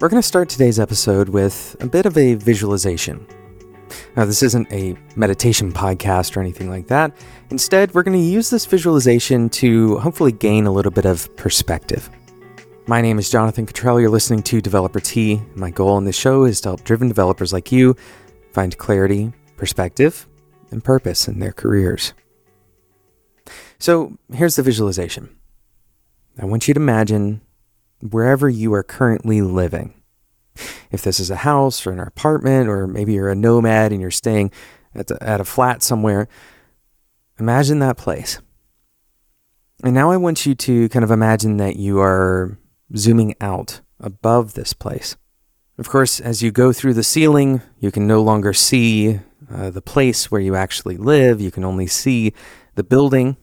We're going to start today's episode with a bit of a visualization. Now, this isn't a meditation podcast or anything like that. Instead, we're going to use this visualization to hopefully gain a little bit of perspective. My name is Jonathan Cottrell. You're listening to Developer Tea. My goal in this show is to help driven developers like you find clarity, perspective, and purpose in their careers. So here's the visualization. I want you to imagine wherever you are currently living. If this is a house or an apartment, or maybe you're a nomad and you're staying at a flat somewhere, imagine that place. And now I want you to kind of imagine that you are zooming out above this place. Of course, as you go through the ceiling, you can no longer see the place where you actually live. You can only see the building.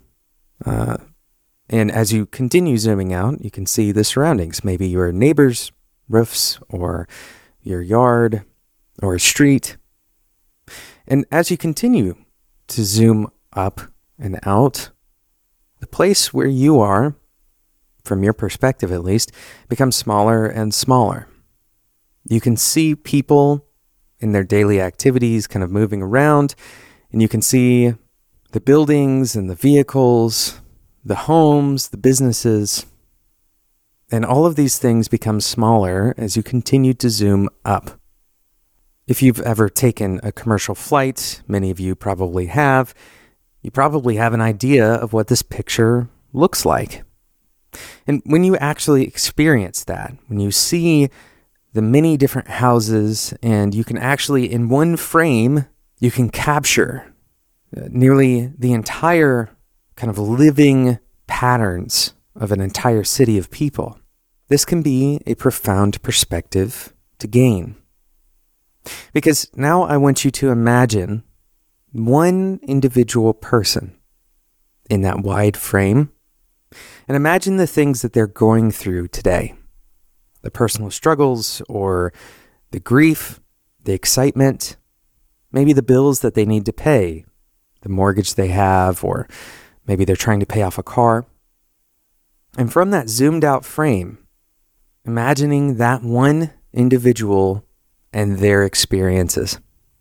And as you continue zooming out, you can see the surroundings, maybe your neighbor's roofs or your yard or a street. And as you continue to zoom up and out, the place where you are, from your perspective at least, becomes smaller and smaller. You can see people in their daily activities kind of moving around, and you can see the buildings and the vehicles, the homes, the businesses, and all of these things become smaller as you continue to zoom up. If you've ever taken a commercial flight, many of you probably have, you probably have an idea of what this picture looks like. And when you actually experience that, when you see the many different houses, and you can actually, in one frame, you can capture nearly the entire kind of living patterns of an entire city of people. This can be a profound perspective to gain. Because now I want you to imagine one individual person in that wide frame, and imagine the things that they're going through today. The personal struggles, or the grief, the excitement, maybe the bills that they need to pay, the mortgage they have, or maybe they're trying to pay off a car. And from that zoomed out frame, imagining that one individual and their experiences.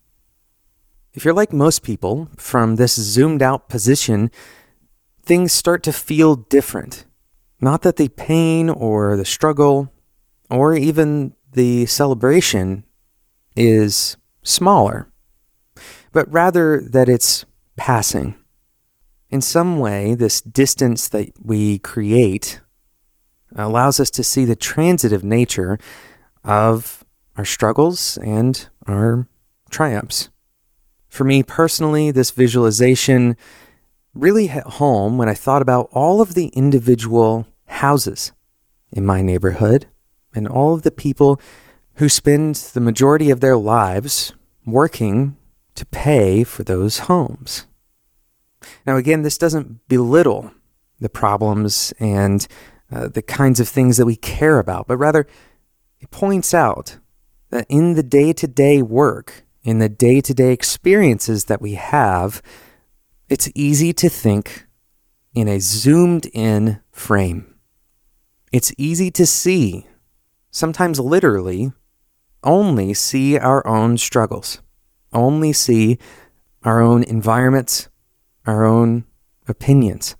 If you're like most people, from this zoomed out position, things start to feel different. Not that the pain or the struggle or even the celebration is smaller, but rather that it's passing. In some way, this distance that we create allows us to see the transitive nature of our struggles and our triumphs. For me personally, this visualization really hit home when I thought about all of the individual houses in my neighborhood and all of the people who spend the majority of their lives working to pay for those homes. Now, again, this doesn't belittle the problems and the kinds of things that we care about, but rather it points out that in the day-to-day work, in the day-to-day experiences that we have, it's easy to think in a zoomed-in frame. It's easy to see, sometimes literally, only see our own struggles, only see our own environments, our own opinions.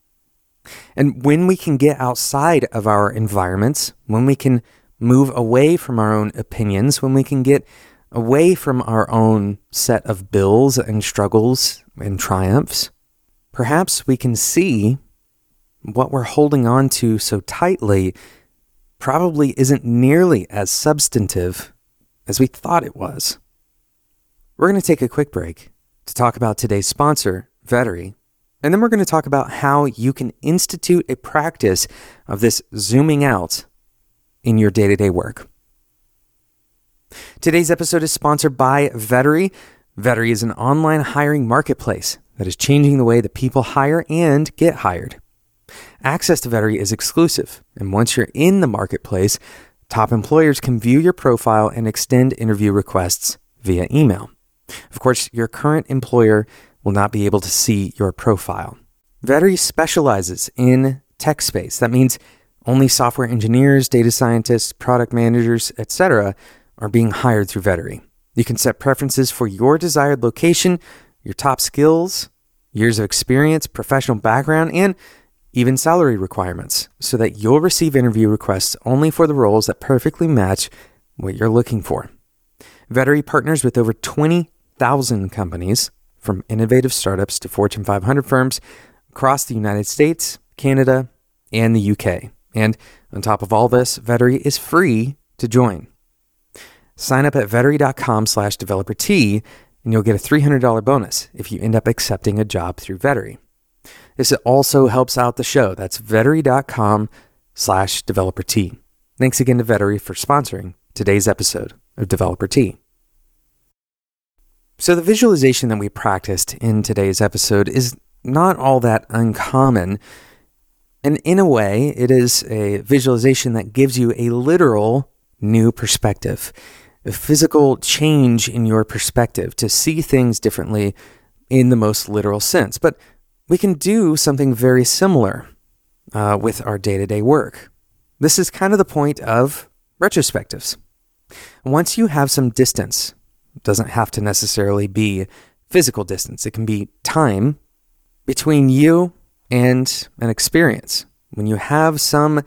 And when we can get outside of our environments, when we can move away from our own opinions, when we can get away from our own set of bills and struggles and triumphs, perhaps we can see what we're holding on to so tightly probably isn't nearly as substantive as we thought it was. We're going to take a quick break to talk about today's sponsor, Vettery, and then we're going to talk about how you can institute a practice of this zooming out in your day-to-day work. Today's episode is sponsored by Vettery. Vettery is an online hiring marketplace that is changing the way that people hire and get hired. Access to Vettery is exclusive, and once you're in the marketplace, top employers can view your profile and extend interview requests via email. Of course, your current employer will not be able to see your profile. Vettery specializes in tech space. That means Only software engineers, data scientists, product managers, etc. are being hired through Vettery. You can set preferences for your desired location, your top skills, years of experience, professional background, and even salary requirements so that you'll receive interview requests only for the roles that perfectly match what you're looking for. Vettery partners with over 20,000 companies, from innovative startups to Fortune 500 firms across the United States, Canada, and the UK. And on top of all this, Vettery is free to join. Sign up at vettery.com/developer-T and you'll get a $300 bonus if you end up accepting a job through Vettery. This also helps out the show. That's vettery.com/developer-T. Thanks again to Vettery for sponsoring today's episode of Developer T. So the visualization that we practiced in today's episode is not all that uncommon. And in a way, it is a visualization that gives you a literal new perspective, a physical change in your perspective to see things differently in the most literal sense. But we can do something very similar with our day-to-day work. This is kind of the point of retrospectives. Once you have some distance, it doesn't have to necessarily be physical distance. It can be time between you and an experience. When you have some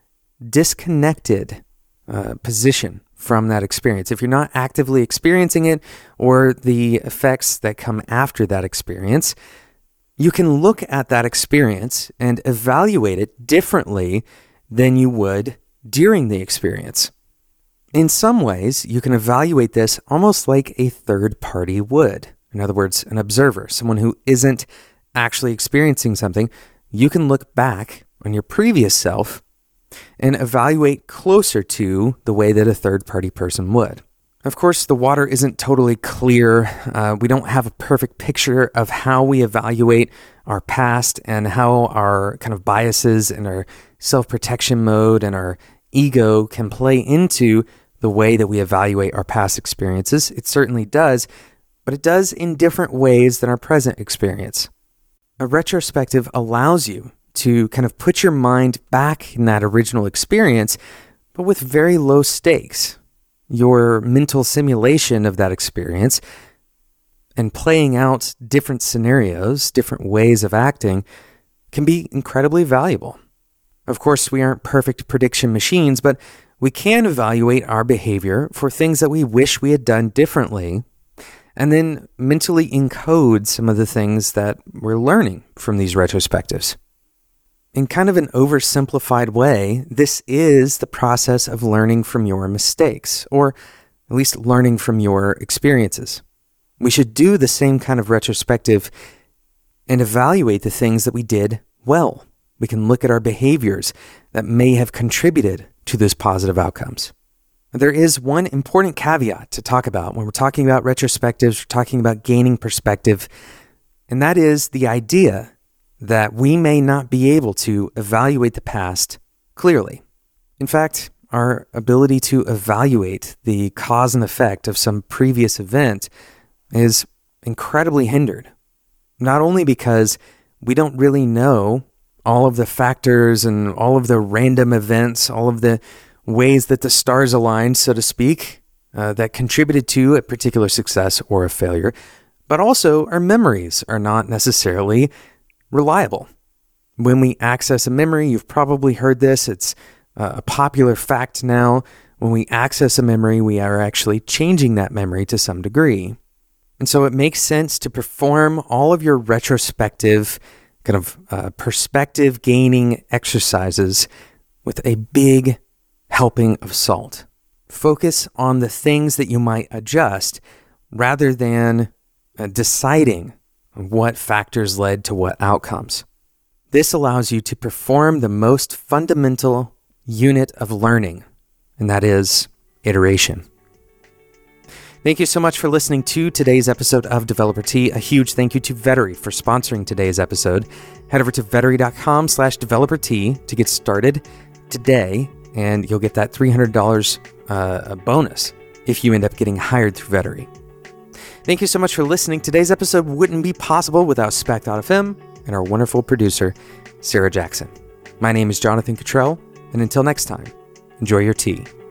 disconnected position from that experience, if you're not actively experiencing it or the effects that come after that experience, you can look at that experience and evaluate it differently than you would during the experience. In some ways, you can evaluate this almost like a third party would. In other words, an observer, someone who isn't actually experiencing something. You can look back on your previous self and evaluate closer to the way that a third party person would. Of course, the water isn't totally clear. We don't have a perfect picture of how we evaluate our past and how our kind of biases and our self-protection mode and our ego can play into the way that we evaluate our past experiences. It certainly does, but it does in different ways than our present experience. A retrospective allows you to kind of put your mind back in that original experience, but with very low stakes. Your mental simulation of that experience and playing out different scenarios, different ways of acting can be incredibly valuable. Of course, we aren't perfect prediction machines, but we can evaluate our behavior for things that we wish we had done differently and then mentally encode some of the things that we're learning from these retrospectives. In kind of an oversimplified way, this is the process of learning from your mistakes, or at least learning from your experiences. We should do the same kind of retrospective and evaluate the things that we did well. We can look at our behaviors that may have contributed to those positive outcomes. There is one important caveat to talk about when we're talking about retrospectives, we're talking about gaining perspective, and that is the idea that we may not be able to evaluate the past clearly. In fact, our ability to evaluate the cause and effect of some previous event is incredibly hindered. Not only because we don't really know all of the factors and all of the random events, all of the ways that the stars aligned, so to speak, that contributed to a particular success or a failure, but also our memories are not necessarily reliable. When we access a memory, you've probably heard this, it's a popular fact now. When we access a memory, we are actually changing that memory to some degree. And so it makes sense to perform all of your retrospective kind of perspective gaining exercises with a big helping of salt. Focus on the things that you might adjust rather than deciding what factors led to what outcomes. This allows you to perform the most fundamental unit of learning, and that is iteration. Thank you so much for listening to today's episode of Developer T. A huge thank you to Vettery for sponsoring today's episode. Head over to vettery.com/developer-T to get started today, and you'll get that $300 bonus if you end up getting hired through Vettery. Thank you so much for listening. Today's episode wouldn't be possible without Spec.fm and our wonderful producer, Sarah Jackson. My name is Jonathan Cottrell, And until next time, enjoy your tea.